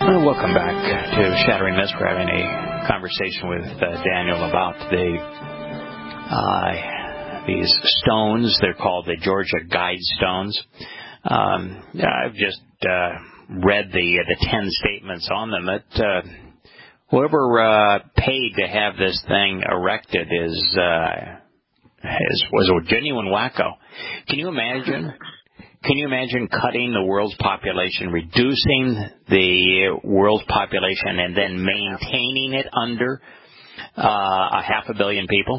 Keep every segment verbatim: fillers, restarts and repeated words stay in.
Well, welcome back to Shattering Myths. We're having a conversation with uh, Daniel about the uh, these stones. They're called the Georgia Guide Stones. Um, I've just uh, read the uh, the ten statements on them. That uh, whoever uh, paid to have this thing erected is, uh, is was a genuine wacko. Can you imagine? Can you imagine cutting the world's population, reducing the world's population, and then maintaining it under uh, a half a billion people?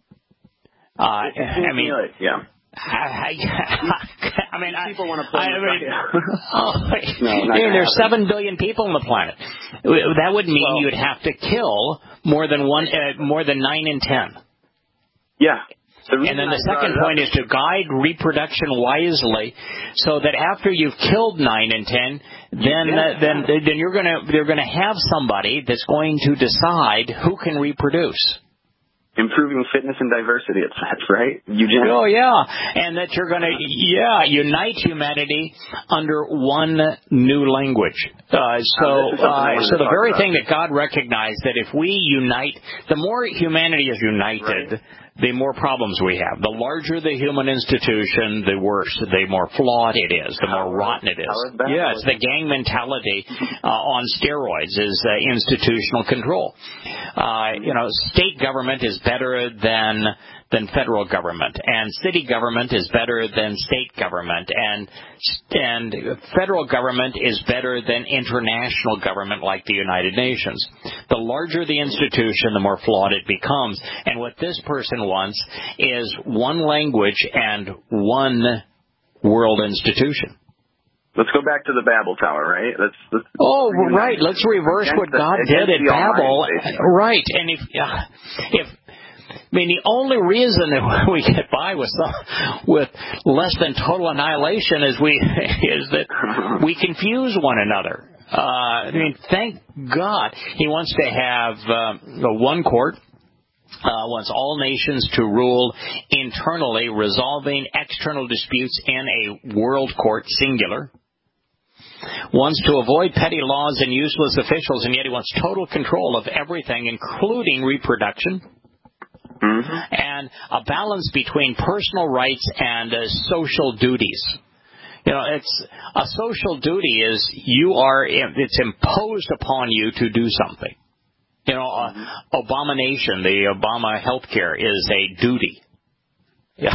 Uh, I mean, yeah. I, I, I mean, people I, want to play. I mean, oh, no, I mean there's seven billion people on the planet. That would mean well, you'd have to kill more than one, uh, more than nine in ten. Yeah. The and then the second point is to guide reproduction wisely, so that after you've killed nine and ten, then yeah. uh, then then you're gonna you're gonna have somebody that's going to decide who can reproduce. Improving fitness and diversity, it's that's right. Eugenics. Oh yeah, and that you're gonna yeah unite humanity under one new language. Uh, so uh, so the very about. thing that God recognized, that if we unite, the more humanity is united. Right. The more problems we have. The larger the human institution, the worse, the more flawed it is, the more rotten it is. Yeah, it's the gang mentality uh, on steroids, is uh, institutional control. Uh, you know, state government is better than than federal government, and city government is better than state government, and and federal government is better than international government like the United Nations. The larger the institution, the more flawed it becomes. And what this person wants is one language and one world institution. Let's go back to the Babel Tower, right? Let's, let's oh, right. Let's reverse what God did at Babel. Right. And if uh, if I mean, the only reason that we get by with some, with less than total annihilation is we is that we confuse one another. Uh, I mean, thank God He wants to have uh, one court. Uh, wants all nations to rule internally, resolving external disputes in a world court, singular. Wants to avoid petty laws and useless officials, and yet He wants total control of everything, including reproduction. Mm-hmm. And a balance between personal rights and uh, social duties. You know, it's a social duty is you are it's imposed upon you to do something. You know, mm-hmm. uh, abomination, the Obama health care is a duty. Yeah.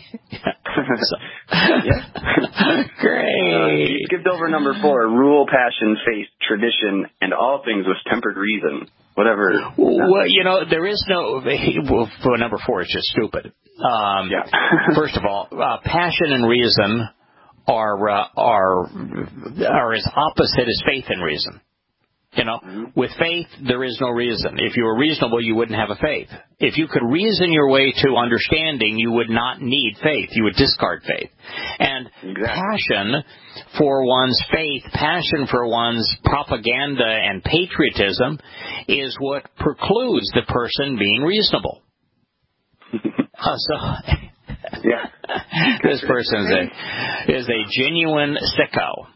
so, yeah. Great. Uh, you skipped over number four: rule, passion, faith, tradition, and all things with tempered reason. Whatever. Well, you know, there is no. Well, number four is just stupid. Um, yeah. First of all, uh, passion and reason are uh, are are as opposite as faith and reason. You know, mm-hmm. With faith, there is no reason. If you were reasonable, you wouldn't have a faith. If you could reason your way to understanding, you would not need faith. You would discard faith. And exactly. Passion for one's faith, passion for one's propaganda and patriotism is what precludes the person being reasonable. uh, so, yeah. This person is a, is a genuine sicko.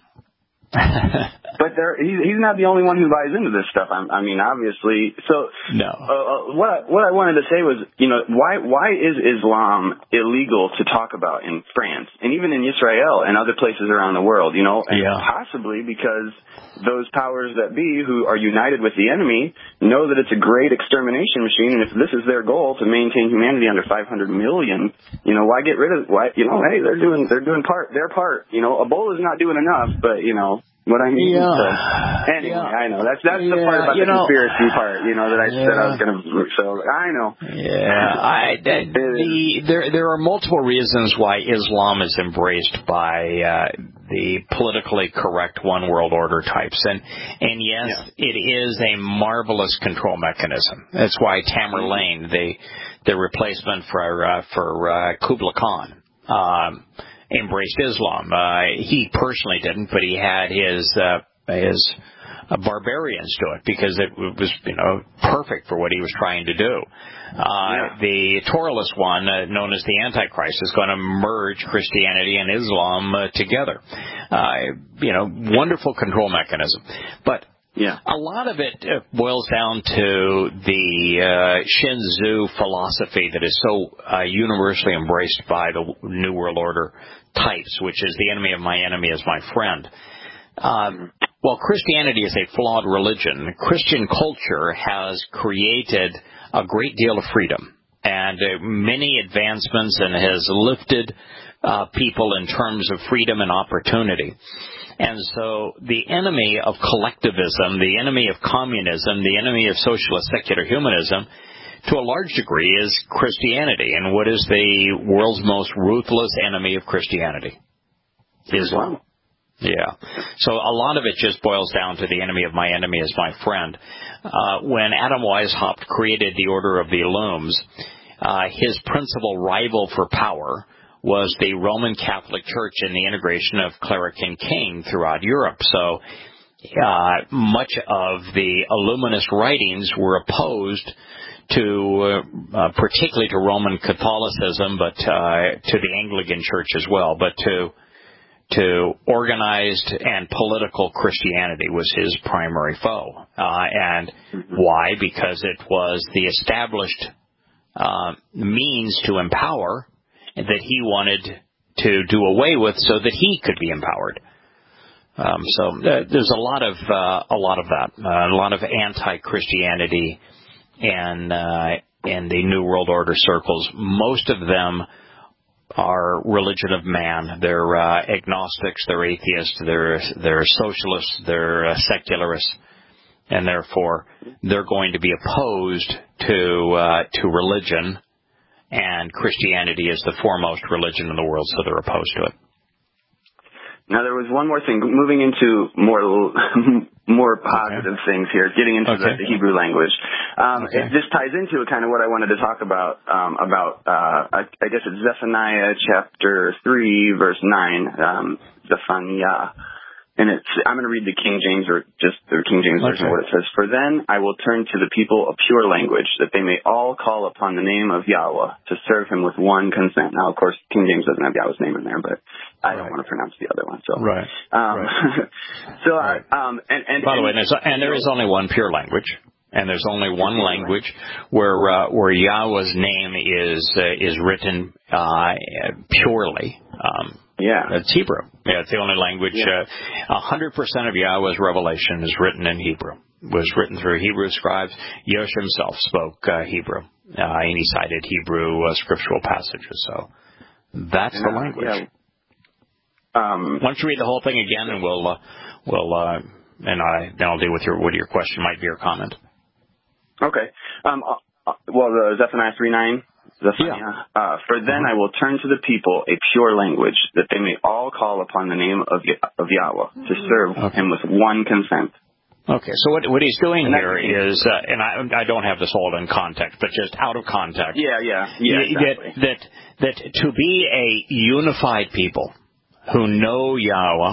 But there, he's, he's not the only one who buys into this stuff. I, I mean, obviously. So, no. Uh, what I, what I wanted to say was, you know, why why is Islam illegal to talk about in France and even in Israel and other places around the world? You know, and yeah. Possibly because those powers that be who are united with the enemy know that it's a great extermination machine, and if this is their goal to maintain humanity under five hundred million, you know, why get rid of? Why, you know, hey, they're doing they're doing part their part. You know, Ebola's not doing enough, but you know. What I mean? Yeah. So, anyway, yeah. I know. That's that's yeah, the part about the know, conspiracy part, you know, that I yeah. said I was going to. So, I know. Yeah. I, the, the, there, there are multiple reasons why Islam is embraced by uh, the politically correct one world order types. And, and yes, yeah. It is a marvelous control mechanism. That's why Tamerlane, the, the replacement for, uh, for uh, Kublai Khan, um, embraced Islam. Uh, he personally didn't, but he had his uh, his uh, barbarians do it because it was, you know, perfect for what he was trying to do. Uh, yeah. The Toralist one, uh, known as the Antichrist, is going to merge Christianity and Islam uh, together. Uh, you know, wonderful control mechanism. But Yeah. A lot of it boils down to the uh, Shin Tzu philosophy that is so uh, universally embraced by the New World Order types, which is the enemy of my enemy is my friend. Um, while Christianity is a flawed religion, Christian culture has created a great deal of freedom and uh, many advancements and has lifted uh, people in terms of freedom and opportunity. And so the enemy of collectivism, the enemy of communism, the enemy of socialist secular humanism, to a large degree, is Christianity. And what is the world's most ruthless enemy of Christianity? Islam. Yeah. So a lot of it just boils down to the enemy of my enemy is my friend. Uh, when Adam Weishaupt created the Order of the Illums, uh, his principal rival for power was the Roman Catholic Church and the integration of cleric and king throughout Europe. So uh, much of the Illuminist writings were opposed to, uh, particularly to Roman Catholicism, but uh, to the Anglican Church as well, but to to organized and political Christianity was his primary foe. Uh, and why? Because it was the established uh, means to empower that he wanted to do away with so that he could be empowered. Um, so uh, there's a lot of uh, a lot of that, uh, a lot of anti-Christianity and uh, in the New World Order circles. Most of them are religion of man. They're uh, agnostics, they're atheists, they're they're socialists, they're uh, secularists, and therefore they're going to be opposed to uh, to religion. And Christianity is the foremost religion in the world, so they're opposed to it. Now, there was one more thing, moving into more more positive okay. things here, getting into okay. the, the Hebrew language. Um, okay. It just ties into kind of what I wanted to talk about, um, about, uh, I, I guess it's Zephaniah chapter three, verse nine, um, Zephaniah. And it's, I'm going to read the King James or just the King James version okay. where it says, "For then I will turn to the people a pure language, that they may all call upon the name of Yahweh to serve him with one consent." Now, of course, King James doesn't have Yahweh's name in there, but I don't right. want to pronounce the other one. So, right. Um, right. so, right. Uh, um, and, and, by the and, way, there's, and there is only one pure language. And there's only one language where uh, where Yahweh's name is uh, is written uh, purely. Um, yeah, it's Hebrew. Yeah, it's the only language. A uh, hundred percent of Yahweh's revelation is written in Hebrew. It was written through Hebrew scribes. Yosh himself spoke uh, Hebrew, uh, and he cited Hebrew uh, scriptural passages. So that's and, the language. Uh, yeah. Um, Why don't you read the whole thing again, and we'll uh, we'll uh, and I then I'll deal with your what your question might be or comment. Okay. Um, uh, well, the Zephaniah three nine, Zephaniah. Yeah. Uh, "For then I will turn to the people a pure language, that they may all call upon the name of, of Yahweh, to serve okay. him with one consent." Okay, so what what he's doing here is, uh, and I I don't have this all in context, but just out of context. Yeah, yeah, yeah. Exactly. That that that to be a unified people who know Yahweh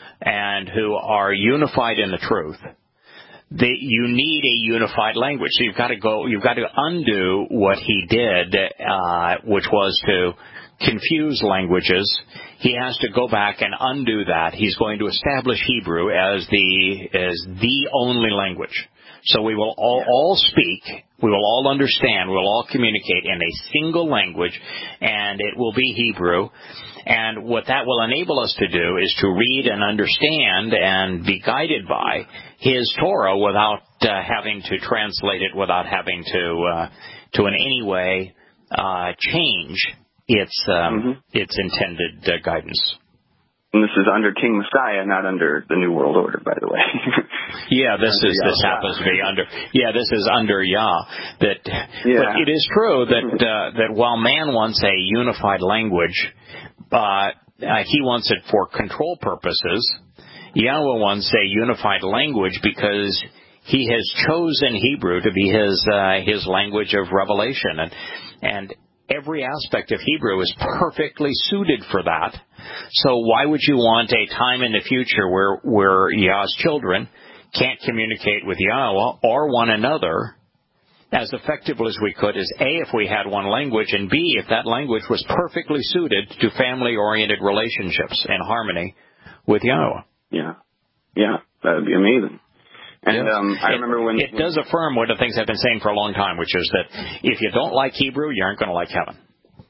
and who are unified in the truth, The, you need a unified language. So you've got to go, you've got to undo what he did, uh, which was to confuse languages. He has to go back and undo that. He's going to establish Hebrew as the, as the only language. So we will all, all speak, we will all understand, we will all communicate in a single language, and it will be Hebrew. And what that will enable us to do is to read and understand and be guided by his Torah without uh, having to translate it, without having to uh, to in any way uh, change its um, mm-hmm. its intended uh, guidance. And this is under King Messiah, not under the New World Order, by the way. yeah, this is Yah. this happens to be under. Yeah, this is under Yah. That, yeah. But it is true that uh, that while man wants a unified language, uh, uh, he wants it for control purposes. Yahweh wants a unified language because he has chosen Hebrew to be his uh, his language of revelation, and and. Every aspect of Hebrew is perfectly suited for that. So why would you want a time in the future where, where Yah's children can't communicate with Yahweh or one another as effectively as we could as A, if we had one language, and B, if that language was perfectly suited to family-oriented relationships in harmony with Yahweh? Yeah. Yeah, that would be amazing. And yes. um, I it, remember when... It when, does affirm one of the things I've been saying for a long time, which is that if you don't like Hebrew, you aren't going to like heaven.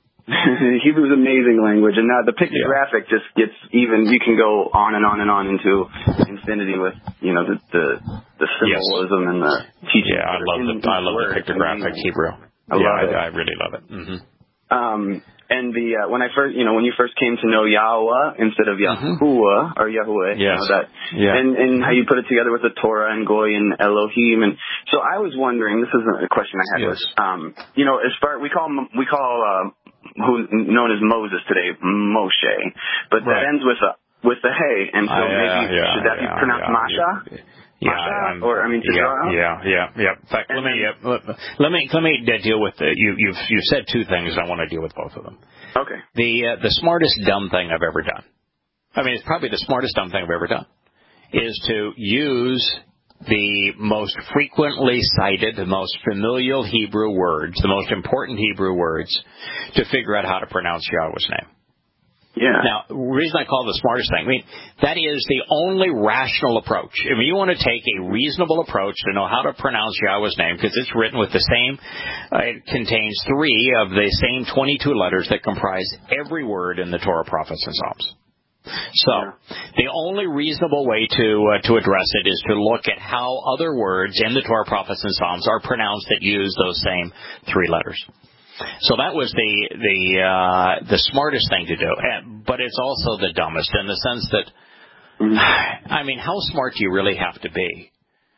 Hebrew is an amazing language, and now the pictographic yeah. just gets even. You can go on and on and on into infinity with, you know, the the, the symbolism yes. and the teaching. Yeah, I love the I love the pictographic Hebrew. I yeah, love I, it. I really love it. Mm-hmm. Um, and the uh, when I first, you know, when you first came to know Yahweh instead of Yahuwah mm-hmm. or Yahweh, yes. you know, that, yeah. and and how you put it together with the Torah and Goy and Elohim, and so I was wondering. This is a question I had. Yes. Was, um, you know, as far we call we call. Uh, who known as Moses today, Moshe, but right. that ends with a with the hey, and so uh, yeah, maybe yeah, should that yeah, be pronounced yeah, Masha? Yeah, Masha? or I mean, yeah, yeah, yeah, yeah. In fact, and let me uh, let, let me let me deal with the you. You've you've said two things. I want to deal with both of them. Okay. The uh, the smartest dumb thing I've ever done. I mean, it's probably the smartest dumb thing I've ever done is to use the most frequently cited, the most familial Hebrew words, the most important Hebrew words, to figure out how to pronounce Yahweh's name. Yeah. Now, the reason I call it the smartest thing, I mean, that is the only rational approach. If you want to take a reasonable approach to know how to pronounce Yahweh's name, because it's written with the same, uh, it contains three of the same twenty-two letters that comprise every word in the Torah, Prophets, and Psalms. So, yeah. the only reasonable way to uh, to address it is to look at how other words in the Torah, Prophets, and Psalms are pronounced that use those same three letters. So that was the the uh, the smartest thing to do, and, but it's also the dumbest in the sense that, mm-hmm. I mean, how smart do you really have to be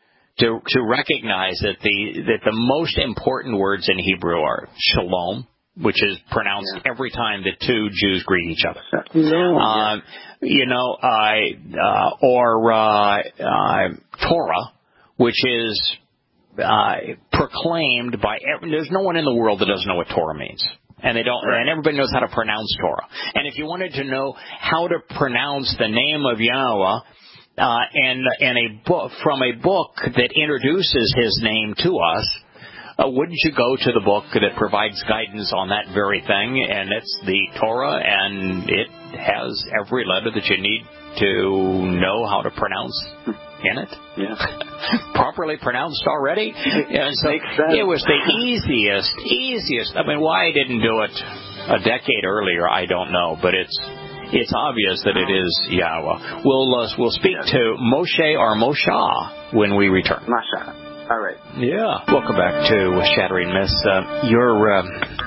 to to recognize that the that the most important words in Hebrew are shalom, which is pronounced yeah. every time that two Jews greet each other. No. Uh, you know, uh, uh, or uh, uh, Torah, which is uh, proclaimed by every, there's no one in the world that doesn't know what Torah means. And they don't, right. and everybody knows how to pronounce Torah. And if you wanted to know how to pronounce the name of Yahweh, uh, and, and a book, from a book that introduces his name to us, Uh, wouldn't you go to the book that provides guidance on that very thing? And it's the Torah, and it has every letter that you need to know how to pronounce in it. Yeah. Properly pronounced already. And so it was the easiest, easiest. I mean, why I didn't do it a decade earlier, I don't know, but it's it's obvious that it is Yahweh. We'll uh, we'll speak yeah. to Moshe or Moshe when we return. Moshe. All right. Yeah. Welcome back to Shattering Myths. Uh, your uh,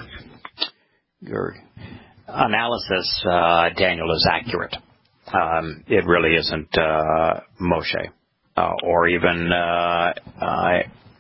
your analysis, uh, Daniel, is accurate. Um, it really isn't uh, Moshe, uh, or even uh, uh,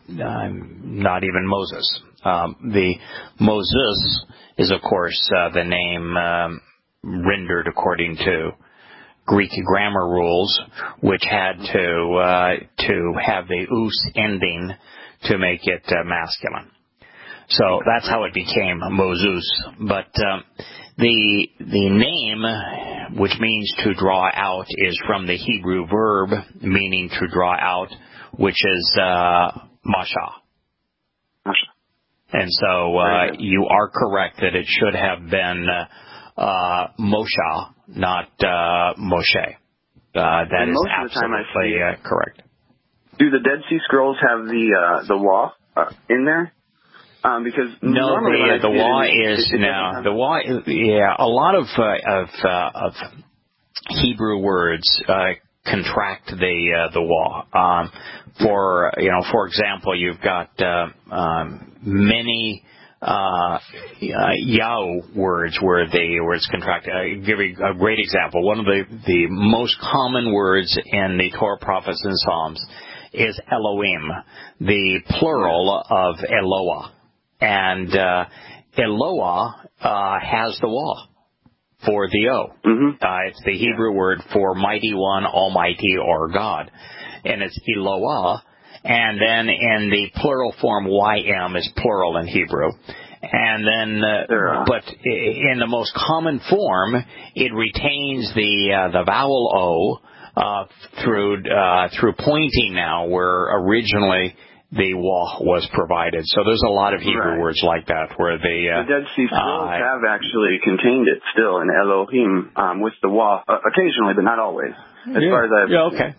not even Moses. Um, the Moses is, of course, uh, the name um, rendered according to Greek grammar rules, which had to uh, to have the us ending to make it uh, masculine. So that's how it became Moses. But um, the the name, which means to draw out, is from the Hebrew verb meaning to draw out, which is uh, masha. Masha. And so uh, you are correct that it should have been uh, uh, Moshe, not uh, Moshe. Uh, that is absolutely uh, correct. Do the Dead Sea Scrolls have the uh, the law uh, in there? Um, because no, the the law is no the law. Yeah, a lot of uh, of uh, of Hebrew words uh, contract the uh, the law. Um, for you know, for example, you've got uh, um, many. Uh, uh, Yao words where the where it's contracted. I'll give you a great example. One of the, the most common words in the Torah, Prophets, and Psalms is Elohim, the plural of Eloah. And uh, Eloah uh, has the law for the O. Mm-hmm. Uh, it's the Hebrew yeah. word for mighty one, almighty, or God. And it's Eloah. And then in the plural form, Y M is plural in Hebrew. And then, uh, but in the most common form, it retains the uh, the vowel O uh, through uh, through pointing now, where originally the wah was provided. So there's a lot of Hebrew right. words like that where the uh, the Dead Sea Scrolls uh, have actually contained it still in Elohim um, with the wah uh, occasionally, but not always. As yeah, far as I've yeah, okay.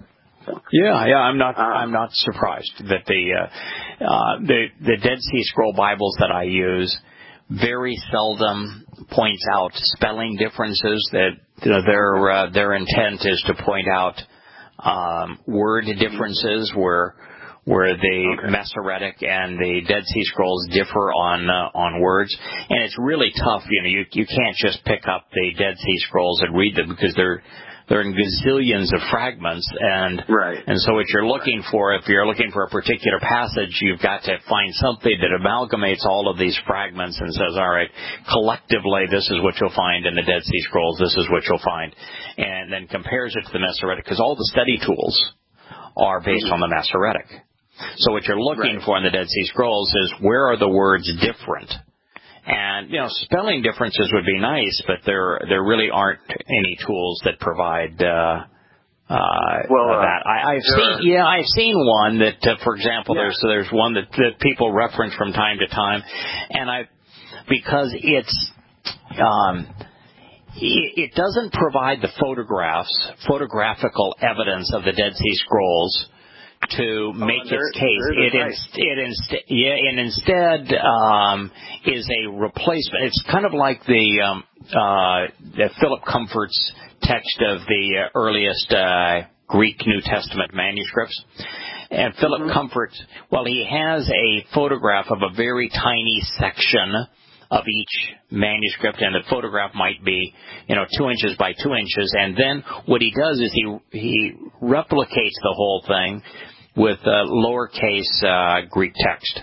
So. Yeah, yeah, I'm not, um, I'm not surprised that the, uh, uh, the, the Dead Sea Scroll Bibles that I use very seldom points out spelling differences. That you know, their uh, their intent is to point out um, word differences where where the okay. Masoretic and the Dead Sea Scrolls differ on uh, on words, and it's really tough. You know, you you can't just pick up the Dead Sea Scrolls and read them because they're they're in gazillions of fragments, and right. and so what you're looking right. for, if you're looking for a particular passage, you've got to find something that amalgamates all of these fragments and says, all right, collectively, this is what you'll find in the Dead Sea Scrolls, this is what you'll find, and then compares it to the Masoretic, because all the study tools are based mm-hmm. on the Masoretic. So what you're looking right. for in the Dead Sea Scrolls is where are the words different? And, you know, spelling differences would be nice, but there there really aren't any tools that provide uh, uh, well, uh, that. I, I've sure. seen, yeah, I've seen one that, uh, for example, yeah. there's there's one that, that people reference from time to time, and I because it's um, it, it doesn't provide the photographs, photographical evidence of the Dead Sea Scrolls to make oh, there, its case. It, right. inst- it, inst- yeah, and instead um, is a replacement. It's kind of like the, um, uh, the Philip Comfort's text of the uh, earliest uh, Greek New Testament manuscripts. And Philip mm-hmm. Comfort, well, he has a photograph of a very tiny section of each manuscript, and the photograph might be, you know, two inches by two inches. And then what he does is he he replicates the whole thing with uh, lowercase uh, Greek text.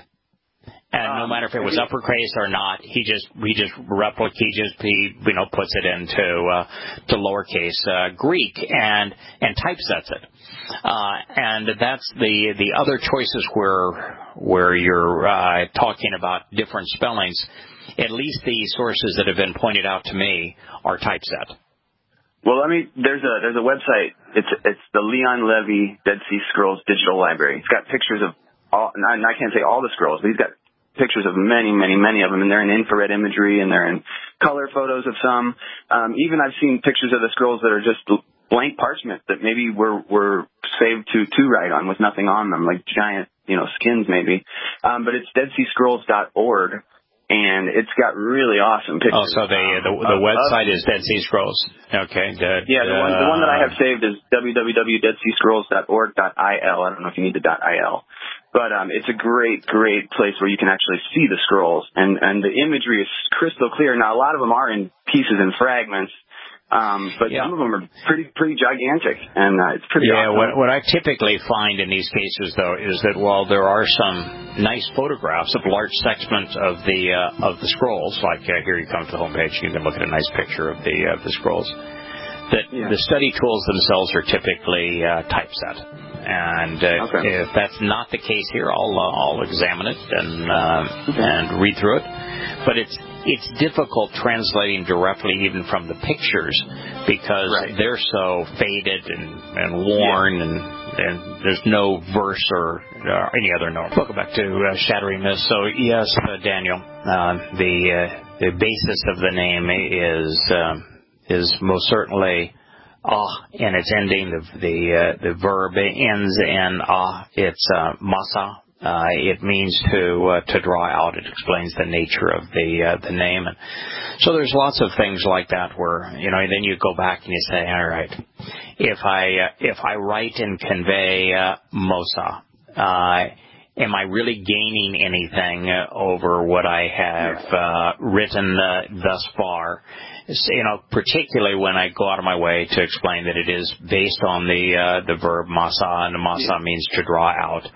And um, no matter if it was uppercase or not, he just he just replicates, he just he you know puts it into uh, to lowercase uh, Greek and and typesets it. Uh, and that's the the other choices where where you're uh, talking about different spellings. At least the sources that have been pointed out to me are typeset. Well, let me. There's a there's a website. It's it's the Leon Levy Dead Sea Scrolls Digital Library. It's got pictures of all. And I, and I can't say all the scrolls, but he's got pictures of many, many, many of them, and they're in infrared imagery, and they're in color photos of some. Um, even I've seen pictures of the scrolls that are just blank parchment that maybe were were saved to to write on with nothing on them, like giant, you know, skins maybe. Um, but it's dead sea scrolls dot org. And it's got really awesome pictures. Oh, so the the, the uh, website uh, is Dead Sea Scrolls. Okay. The, yeah, the one the one that I have saved is w w w dot dead sea scrolls dot org dot i l. I don't know if you need the .il, but um, it's a great, great place where you can actually see the scrolls, and and the imagery is crystal clear. Now, a lot of them are in pieces and fragments. Um, but yeah. some of them are pretty, pretty gigantic, and uh, it's pretty yeah, awesome. what, what I typically find in these cases, though, is that while there are some nice photographs of large segments of the uh, of the scrolls, like uh, here you come to the homepage, you can look at a nice picture of the uh, the scrolls, that yeah. the study tools themselves are typically uh, typeset. And uh, okay. if that's not the case here, I'll uh, I'll examine it and uh, okay. and read through it. But it's it's difficult translating directly even from the pictures because right. they're so faded and, and worn, yeah. and and there's no verse or uh, any other note. Welcome back to uh, Shattering Myths. So yes, uh, Daniel, uh, the uh, the basis of the name is um, is most certainly ah, and its ending, the the, uh, the verb ends in ah. It's uh, masa. Uh, it means to uh, to draw out. It explains the nature of the uh, the name, and so there's lots of things like that where you know. Then you go back and you say, all right, if I uh, if I write and convey uh, Mosa, uh, am I really gaining anything uh, over what I have uh, written uh, thus far? You know, particularly when I go out of my way to explain that it is based on the uh, the verb masa, and the masa yeah. means to draw out.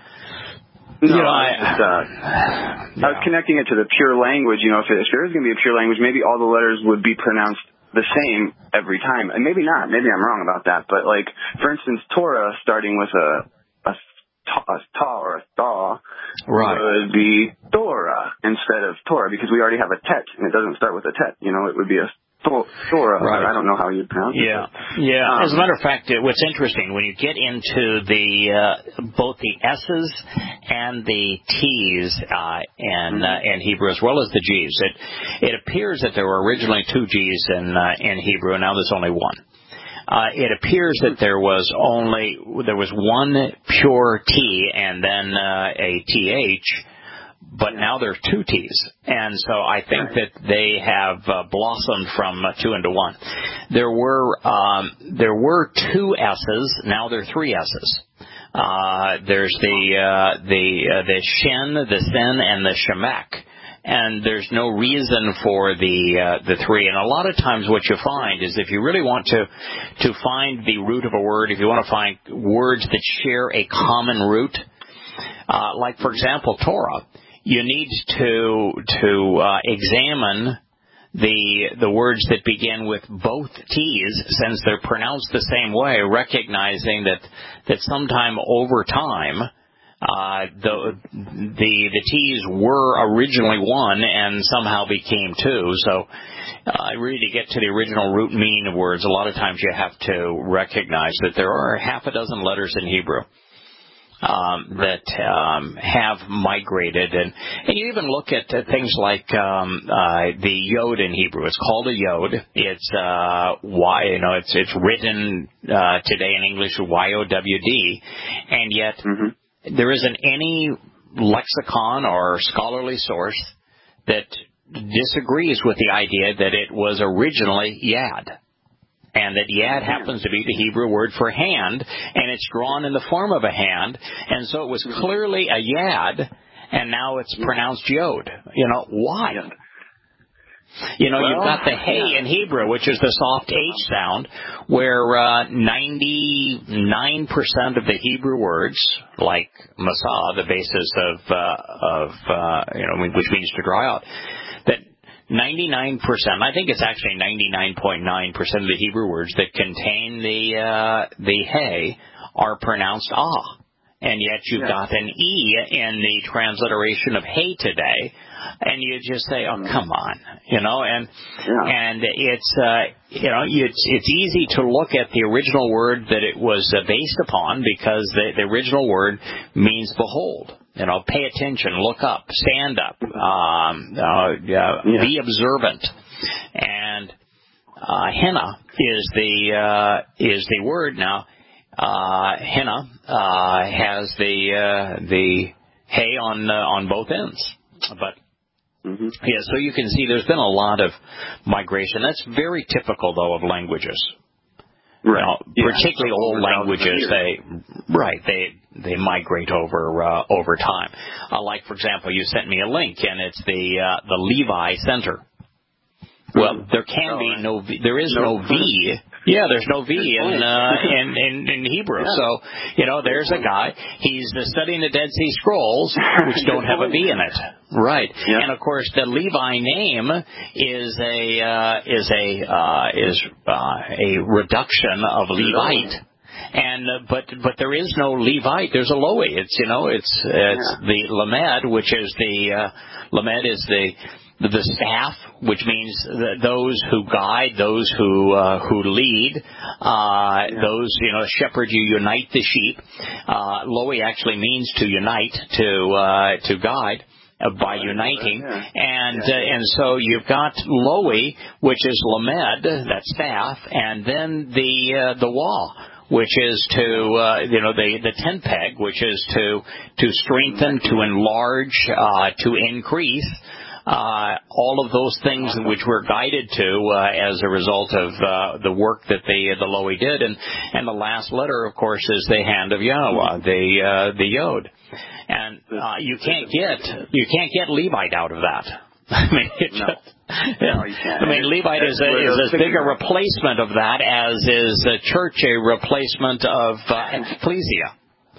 No, you know, I, I, just, uh, yeah. I was connecting it to the pure language. You know, if, it, if there is going to be a pure language, maybe all the letters would be pronounced the same every time. And maybe not. Maybe I'm wrong about that. But, like, for instance, Torah starting with a, a, ta, a ta or a thaw right. would be Torah instead of Torah because we already have a tet, and it doesn't start with a tet. You know, it would be a Torah. Right. I don't know how you pronounce yeah. it. Yeah. Yeah. Um, As a matter of fact, what's interesting, when you get into the uh, both the S's and the T's uh, in, uh, in Hebrew, as well as the G's, it, it appears that there were originally two G's in, uh, in Hebrew, and now there's only one. uh, it appears that there was only there was one pure T and then uh, a T H. But now there are two T's, and so I think that they have uh, blossomed from uh, two into one. There were um, there were two S's, now there are three S's. Uh, there's the uh, the uh, the Shin, the Sin, and the Shemek, and there's no reason for the uh, the three. And a lot of times, what you find is if you really want to to find the root of a word, if you want to find words that share a common root, uh, like for example, Torah. You need to to uh, examine the the words that begin with both T's, since they're pronounced the same way, recognizing that that sometime over time uh, the the the T's were originally one and somehow became two. So uh, really, to get to the original root meaning of words, a lot of times you have to recognize that there are half a dozen letters in Hebrew. Um, that um, have migrated, and, and you even look at uh, things like um, uh, the yod in Hebrew. It's called a yod. It's uh, y, you know, it's it's written uh, today in English Y O W D, and yet mm-hmm. there isn't any lexicon or scholarly source that disagrees with the idea that it was originally yad. And that yad happens to be the Hebrew word for hand, and it's drawn in the form of a hand, and so it was clearly a yad, and now it's pronounced yod. You know, why? You know, well, you've got the hey yeah. in Hebrew, which is the soft H sound, where uh, ninety-nine percent of the Hebrew words, like masah, the basis of, uh, of uh, you know, which means to dry out, that ninety-nine percent, I think it's actually ninety-nine point nine percent of the Hebrew words that contain the uh, the hey are pronounced ah. And yet you've yeah. got an E in the transliteration of hey today, and you just say, oh, come on, you know, and yeah. and it's, uh, you know, it's, it's easy to look at the original word that it was uh, based upon, because the, the original word means behold. You know, pay attention, look up, stand up, um, uh, yeah. be observant, and uh, henna is the uh, is the word now. Uh, henna uh, has the uh, the hay on uh, on both ends, but mm-hmm. yeah. So you can see there's been a lot of migration. That's very typical, though, of languages. Right. You know, yeah. Particularly old languages, they right they they migrate over uh, over time. Uh, like for example, you sent me a link, and it's the uh, the Levi Center. Well, there can oh, be no v, there is no, no V. Yeah, there's no V in, uh, in in in Hebrew. Yeah. So, you know, there's a guy. He's uh, studying the Dead Sea Scrolls, which don't have a V in it. Right. Yeah. And of course, the Levi name is a uh, is a uh, is uh, a reduction of Levite. And uh, but but there is no Levite. There's a Lowy. It's you know it's it's yeah. the Lamed, which is the uh, Lamed is the the staff, which means that those who guide, those who uh, who lead, uh, yeah. those, you know, shepherd, you unite the sheep. Uh, Lowy actually means to unite, to uh, to guide. Uh, by uniting, yeah. and yeah. Uh, and so you've got Lowy, which is Lamed, that staff, and then the uh, the wall, which is to uh, you know the the tent peg, which is to to strengthen, to enlarge, uh, to increase. Uh, all of those things which we're guided to uh, as a result of uh, the work that the the Lowy did, and and the last letter, of course, is the hand of Yahweh, the uh, the Yod, and uh, you can't get you can't get Levite out of that. I mean, it no. just, yeah. no, you can't. I mean, Levite is a, is as big a replacement of that as is a church a replacement of uh, ecclesia.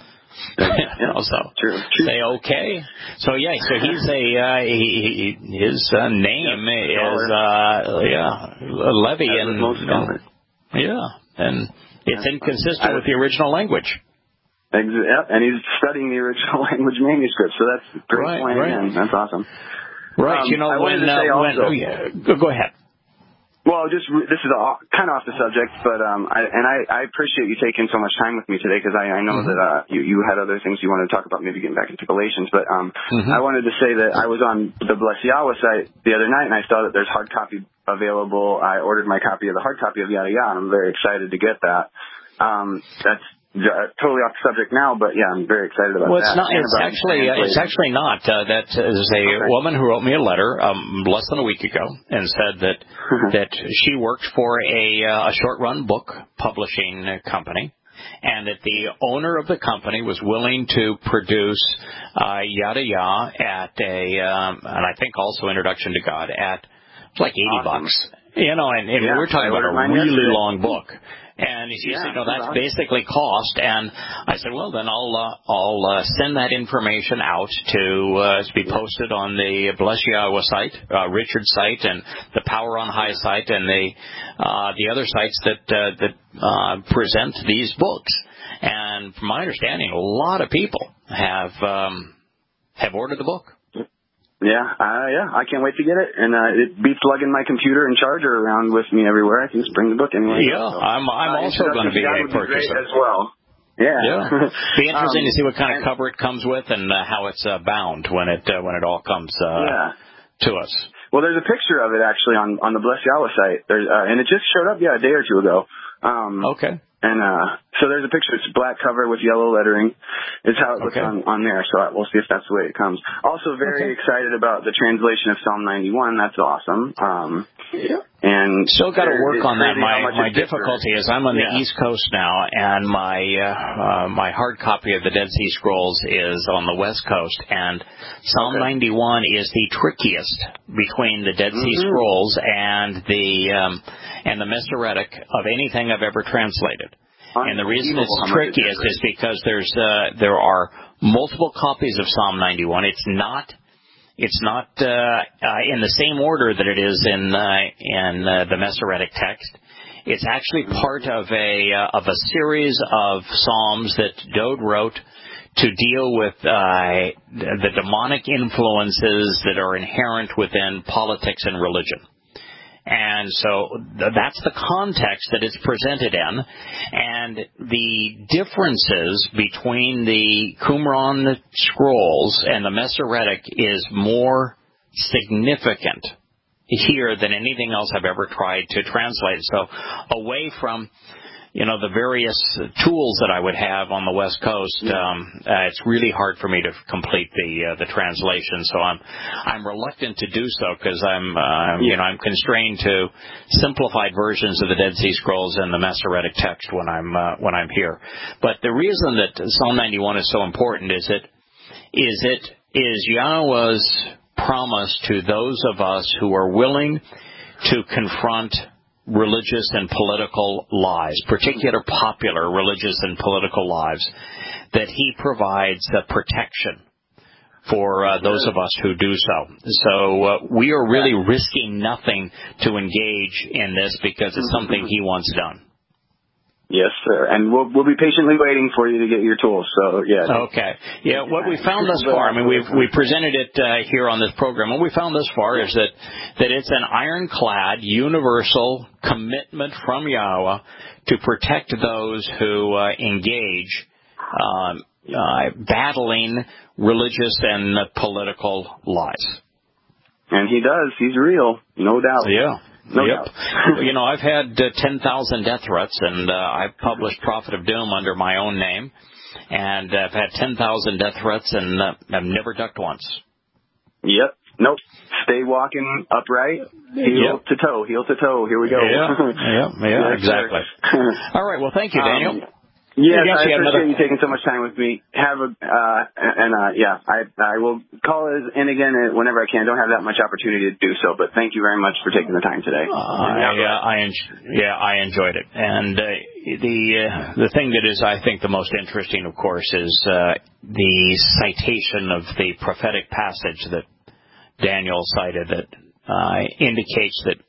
You know, so true, true. Say okay. So yeah, so he's a uh, he, he, his uh, name yeah, is uh, yeah Levi, and uh, yeah, and it's yeah. inconsistent I, with the original language. Yep, and he's studying the original language manuscript, so that's great. Right, point right. In. That's awesome. Right, um, you know I when uh, when oh, yeah. go, go ahead. Well, just this is all, kind of off the subject, but um, I, and I, I appreciate you taking so much time with me today, because I, I know mm-hmm. that uh, you, you had other things you wanted to talk about, maybe getting back into Galatians. But um, mm-hmm. I wanted to say that I was on the Bless Yahweh site the other night, and I saw that there's hard copy available. I ordered my copy of the hard copy of Yada Yada, and I'm very excited to get that. Um, that's uh, totally off the subject now, but yeah, I'm very excited about well, that. Well, it's not. It's actually. Uh, it's actually not. Uh, that is a okay. woman who wrote me a letter um, less than a week ago and said that that she worked for a uh, a short run book publishing company, and that the owner of the company was willing to produce uh, Yada Yada at a, um, and I think also Introduction to God at like eighty awesome. bucks. You know, and, and yeah, we're talking about a really yesterday. long book. And she yeah, said, "No, that's basically cost." And I said, "Well, then I'll uh, I'll uh, send that information out to uh, to be posted on the Bless Yahweh site, uh, Richard's site, and the Power on High site, and the uh, the other sites that uh, that uh, present these books." And from my understanding, a lot of people have um, have ordered the book. Yeah, uh, yeah, I can't wait to get it, and uh, it beats lugging my computer and charger around with me everywhere. I can just bring the book anyway. Yeah, so. I'm I'm uh, also going to be a purchaser as well. Yeah, yeah. Be interesting um, to see what kind of cover it comes with and uh, how it's uh, bound when it uh, when it all comes uh, yeah. to us. Well, there's a picture of it actually on on the Bless Yahweh site, there's, uh, and it just showed up yeah a day or two ago. Um, okay. And uh, so there's a picture. It's black cover with yellow lettering. It's how it looks okay. on, on there. So we'll see if that's the way it comes. Also very okay. excited about the translation of Psalm ninety-one. That's awesome. Um, yeah. And still got to work on that. My my difficulty is I'm on the yeah. East Coast now, and my uh, uh, my hard copy of the Dead Sea Scrolls is on the West Coast, and Psalm okay. ninety-one is the trickiest between the Dead Sea mm-hmm. Scrolls and the um, and the Masoretic of anything I've ever translated. And the reason it's trickiest is because there's uh, there are multiple copies of Psalm ninety-one. It's not it's not uh, uh, in the same order that it is in uh, in uh, the Masoretic text. It's actually part of a uh, of a series of psalms that Dode wrote to deal with uh, the demonic influences that are inherent within politics and religion. And so th- that's the context that it's presented in. And the differences between the Qumran scrolls and the Masoretic is more significant here than anything else I've ever tried to translate. So away from, you know, the various tools that I would have on the West Coast, um, uh, it's really hard for me to complete the uh, the translation. So I'm I'm reluctant to do so because I'm uh, you know I'm constrained to simplified versions of the Dead Sea Scrolls and the Masoretic text when I'm uh, when I'm here. But the reason that Psalm ninety-one is so important is it is it is Yahweh's promise to those of us who are willing to confront religious and political lies, particular popular religious and political lives, that he provides the protection for uh, those of us who do so. So uh, we are really risking nothing to engage in this because it's something he wants done. Yes, sir. And we'll we'll be patiently waiting for you to get your tools. So yeah. Okay. Yeah. What we found thus far, I mean, we've we presented it uh, here on this program. What we found thus far is that that it's an ironclad, universal commitment from Yahweh to protect those who uh, engage um, uh, battling religious and uh, political lies. And he does. He's real, no doubt. Yeah. No yep. doubt. You know, I've had uh, ten thousand death threats, and uh, I've published Prophet of Doom under my own name, and uh, I've had ten thousand death threats, and uh, I've never ducked once. Yep. Nope. Stay walking upright, heel yep. to toe, heel to toe. Here we go. Yeah, yeah, yeah, exactly. All right. Well, thank you, Daniel. Um, Yes, yes, I appreciate another... you taking so much time with me. Have a uh, and uh, yeah, I I will call in again whenever I can. Don't have that much opportunity to do so, but thank you very much for taking the time today. Uh, yeah, I en- yeah, I enjoyed it, and uh, the uh, the thing that is, I think, the most interesting, of course, is uh, the citation of the prophetic passage that Daniel cited that uh, indicates that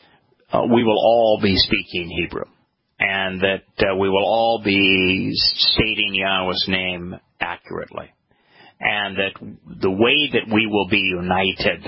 uh, we will all be speaking Hebrew. And that uh, we will all be stating Yahweh's name accurately. And that the way that we will be united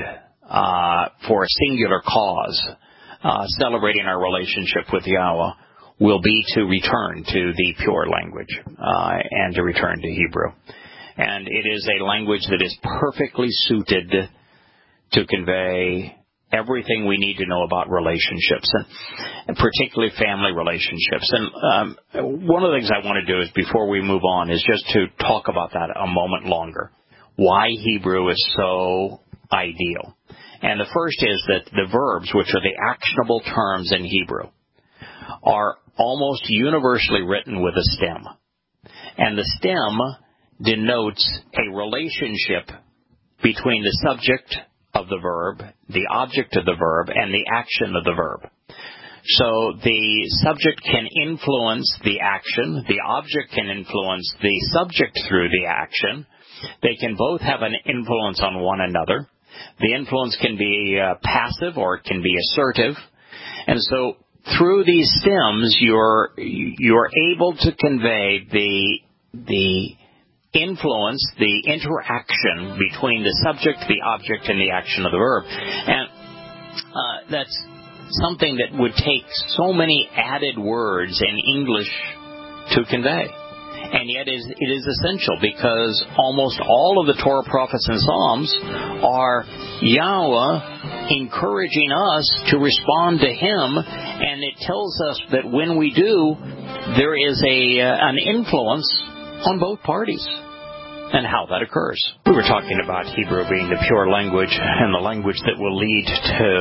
uh, for a singular cause, uh, celebrating our relationship with Yahweh, will be to return to the pure language uh, and to return to Hebrew. And it is a language that is perfectly suited to convey everything we need to know about relationships, and, and particularly family relationships. And um, one of the things I want to do is, before we move on, is just to talk about that a moment longer. Why Hebrew is so ideal. And the first is that the verbs, which are the actionable terms in Hebrew, are almost universally written with a stem. And the stem denotes a relationship between the subject of the verb, the object of the verb, and the action of the verb. So the subject can influence the action, the object can influence the subject through the action. They can both have an influence on one another. The influence can be uh, passive or it can be assertive. And so through these stems, you're you're able to convey the the influence, the interaction between the subject, the object, and the action of the verb. And uh, that's something that would take so many added words in English to convey. And yet it is, it is essential, because almost all of the Torah, prophets, and Psalms are Yahweh encouraging us to respond to Him, and it tells us that when we do, there is a uh, an influence on both parties, and how that occurs. We were talking about Hebrew being the pure language, and the language that will lead to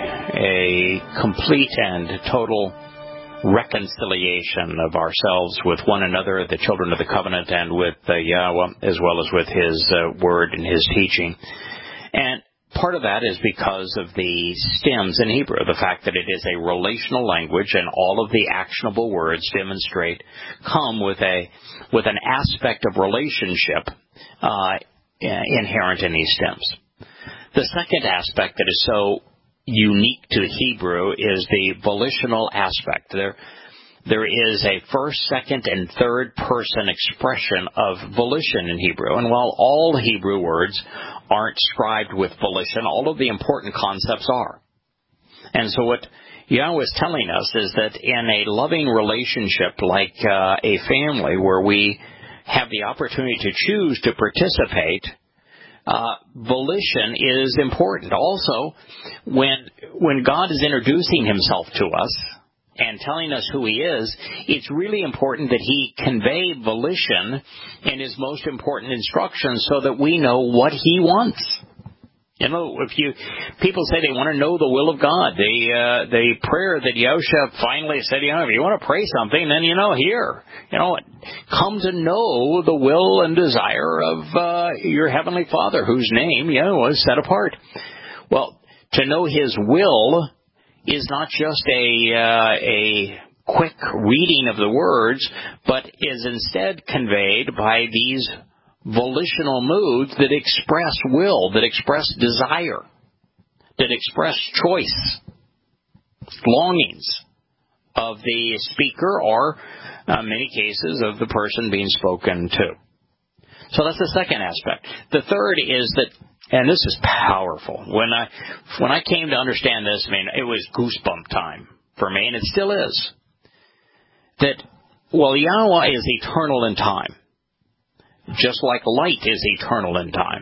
a complete and total reconciliation of ourselves with one another, the children of the covenant, and with uh, Yahweh, as well as with His uh, word and His teaching. And part of that is because of the stems in Hebrew, the fact that it is a relational language, and all of the actionable words demonstrate, come with a with an aspect of relationship uh, inherent in these stems. The second aspect that is so unique to Hebrew is the volitional aspect. There, there is a first, second, and third person expression of volition in Hebrew. And while all Hebrew words aren't scribed with volition, all of the important concepts are. And so what Yahweh is telling us is that in a loving relationship like uh, a family where we have the opportunity to choose to participate, Uh, volition is important. Also, when when God is introducing Himself to us and telling us who He is, it's really important that He convey volition in His most important instructions so that we know what He wants. You know, if you people say they want to know the will of God, the uh, the prayer that Yosha finally said, you know, if you want to pray something, then you know, here, you know, come to know the will and desire of uh, your heavenly Father, whose name, you know, was set apart. Well, to know His will is not just a uh, a quick reading of the words, but is instead conveyed by these volitional moods that express will, that express desire, that express choice, longings of the speaker, or uh, many cases of the person being spoken to. So that's the second aspect. The third is that, and this is powerful, when I when I came to understand this, I mean, it was goosebump time for me, and it still is, that, well, Yahweh is eternal in time, just like light is eternal in time.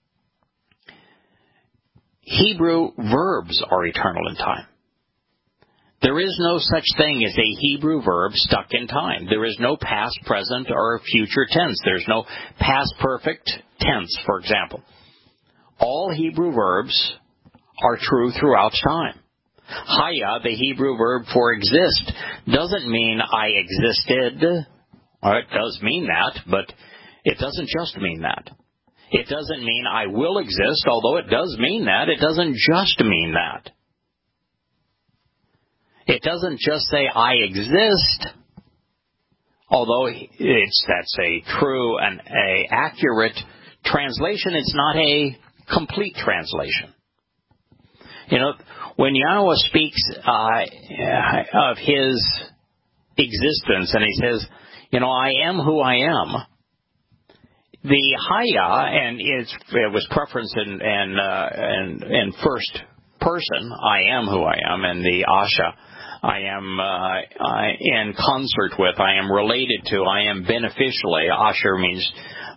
Hebrew verbs are eternal in time. There is no such thing as a Hebrew verb stuck in time. There is no past, present, or future tense. There's no past perfect tense, for example. All Hebrew verbs are true throughout time. Haya, the Hebrew verb for exist, doesn't mean I existed. Or it does mean that, but it doesn't just mean that. It doesn't mean I will exist, although it does mean that. It doesn't just mean that. It doesn't just say I exist, although it's that's a true and a accurate translation. It's not a complete translation. You know, when Yahweh speaks uh, of His existence, and He says, you know, I am who I am, the Haya, and it's, it was preferenced in, in, uh, in, in first person, I am who I am, and the Asha, I am uh, I, in concert with, I am related to, I am beneficially. Asher means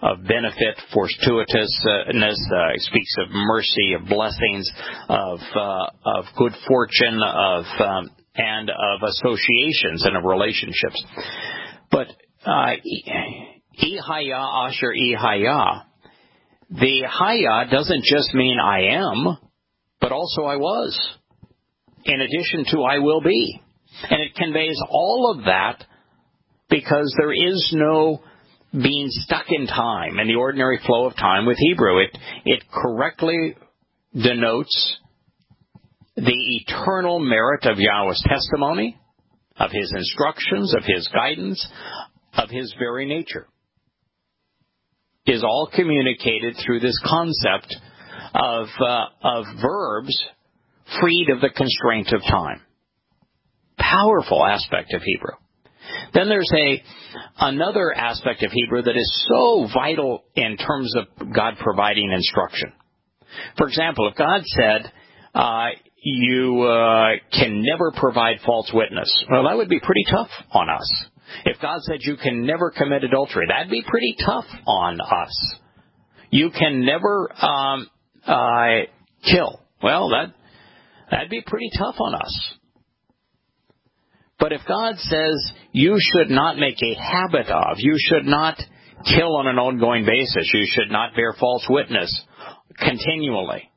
of benefit, fortuitousness. Uh, it speaks of mercy, of blessings, of uh, of good fortune, of um, and of associations and of relationships. But uh, Ihaya Asher Ihaya, the Haya doesn't just mean I am, but also I was, in addition to I will be. And it conveys all of that because there is no being stuck in time, in the ordinary flow of time with Hebrew. It, it correctly denotes the eternal merit of Yahweh's testimony, of His instructions, of His guidance, of His very nature. Is all communicated through this concept of uh, of verbs freed of the constraint of time. Powerful aspect of Hebrew. Then there's a another aspect of Hebrew that is so vital in terms of God providing instruction. For example, if God said, uh, you uh, can never provide false witness, well, that would be pretty tough on us. If God said you can never commit adultery, that'd be pretty tough on us. You can never um, uh, kill. Well, that that'd be pretty tough on us. But if God says you should not make a habit of, you should not kill on an ongoing basis, you should not bear false witness continually,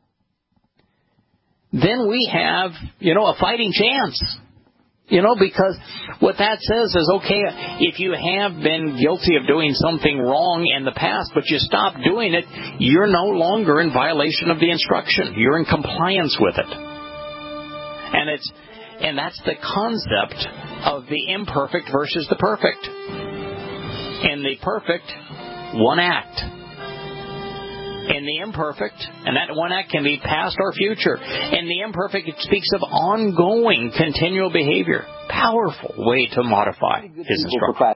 then we have, you know, a fighting chance. You know, because what that says is, okay, if you have been guilty of doing something wrong in the past, but you stop doing it, you're no longer in violation of the instruction. You're in compliance with it. And it's, and that's the concept of the imperfect versus the perfect. In the perfect, one act. In the imperfect, and that one act can be past or future. In the imperfect, it speaks of ongoing, continual behavior. Powerful way to modify His instruction.